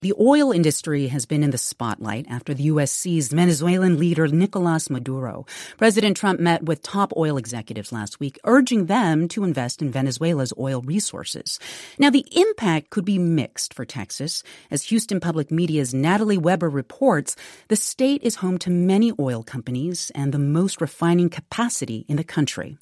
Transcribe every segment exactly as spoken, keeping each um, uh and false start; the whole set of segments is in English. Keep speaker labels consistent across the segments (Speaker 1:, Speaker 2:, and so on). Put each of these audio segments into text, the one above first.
Speaker 1: The oil industry has been in the spotlight after the U S seized Venezuelan leader Nicolas Maduro. President Trump met with top oil executives last week, urging them to invest in Venezuela's oil resources. Now, the impact could be mixed for Texas. As Houston Public Media's Natalie Weber reports, the state is home to many oil companies and the most refining capacity in the country.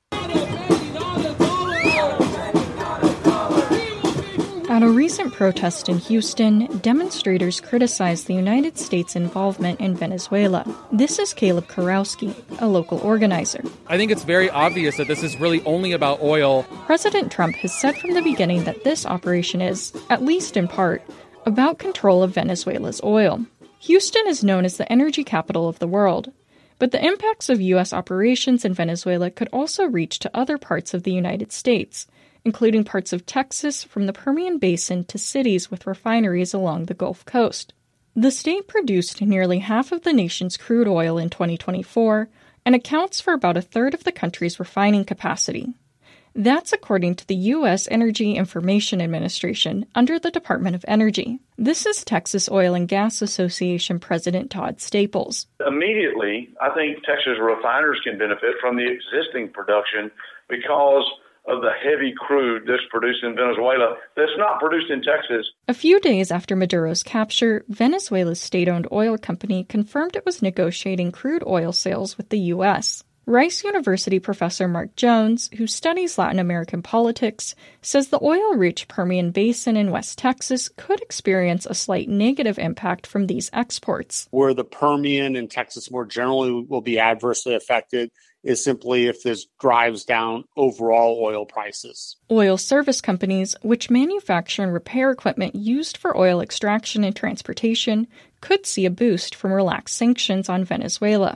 Speaker 2: At a recent protest in Houston, demonstrators criticized the United States' involvement in Venezuela. This is Caleb Karowski, a local organizer.
Speaker 3: I think it's very obvious that this is really only about oil.
Speaker 2: President Trump has said from the beginning that this operation is, at least in part, about control of Venezuela's oil. Houston is known as the energy capital of the world, but the impacts of U S operations in Venezuela could also reach to other parts of the United States, including parts of Texas from the Permian Basin to cities with refineries along the Gulf Coast. The state produced nearly half of the nation's crude oil in twenty twenty-four and accounts for about a third of the country's refining capacity. That's according to the U S Energy Information Administration under the Department of Energy. This is Texas Oil and Gas Association President Todd Staples.
Speaker 4: Immediately, I think Texas refiners can benefit from the existing production because of the heavy crude that's produced in Venezuela that's not produced in Texas.
Speaker 2: A few days after Maduro's capture, Venezuela's state-owned oil company confirmed it was negotiating crude oil sales with the U S. Rice University professor Mark Jones, who studies Latin American politics, says the oil-rich Permian Basin in West Texas could experience a slight negative impact from these exports.
Speaker 5: Where the Permian and Texas more generally will be adversely affected is simply if this drives down overall oil prices.
Speaker 2: Oil service companies, which manufacture and repair equipment used for oil extraction and transportation, could see a boost from relaxed sanctions on Venezuela.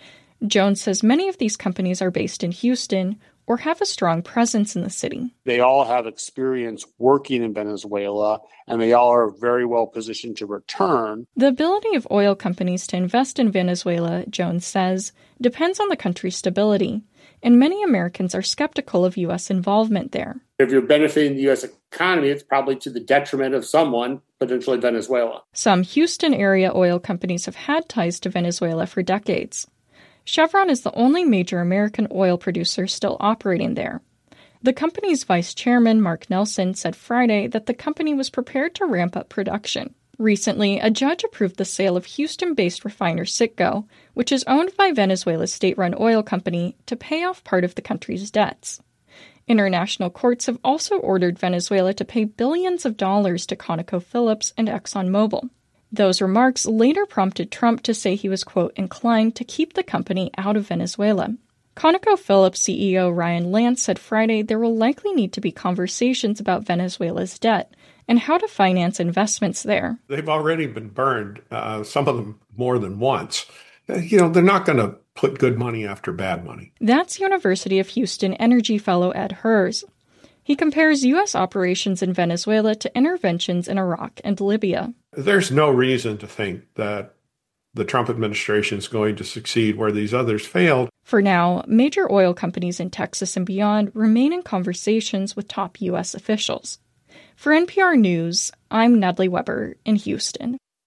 Speaker 2: Jones says many of these companies are based in Houston or have a strong presence in the city.
Speaker 5: They all have experience working in Venezuela, and they all are very well positioned to return.
Speaker 2: The ability of oil companies to invest in Venezuela, Jones says, depends on the country's stability, and many Americans are skeptical of U S involvement there.
Speaker 5: If you're benefiting the U S economy, it's probably to the detriment of someone, potentially Venezuela.
Speaker 2: Some Houston-area oil companies have had ties to Venezuela for decades. Chevron is the only major American oil producer still operating there. The company's vice chairman, Mark Nelson, said Friday that the company was prepared to ramp up production. Recently, a judge approved the sale of Houston-based refiner Citgo, which is owned by Venezuela's state-run oil company, to pay off part of the country's debts. International courts have also ordered Venezuela to pay billions of dollars to ConocoPhillips and ExxonMobil. Those remarks later prompted Trump to say he was, quote, inclined to keep the company out of Venezuela. ConocoPhillips C E O Ryan Lance said Friday there will likely need to be conversations about Venezuela's debt and how to finance investments there.
Speaker 6: They've already been burned, uh, some of them more than once. Uh, you know, they're not going to put good money after bad money.
Speaker 2: That's University of Houston energy fellow Ed Hers. He compares U S operations in Venezuela to interventions in Iraq and Libya.
Speaker 6: There's no reason to think that the Trump administration is going to succeed where these others failed.
Speaker 2: For now, major oil companies in Texas and beyond remain in conversations with top U S officials. For N P R News, I'm Natalie Weber in Houston.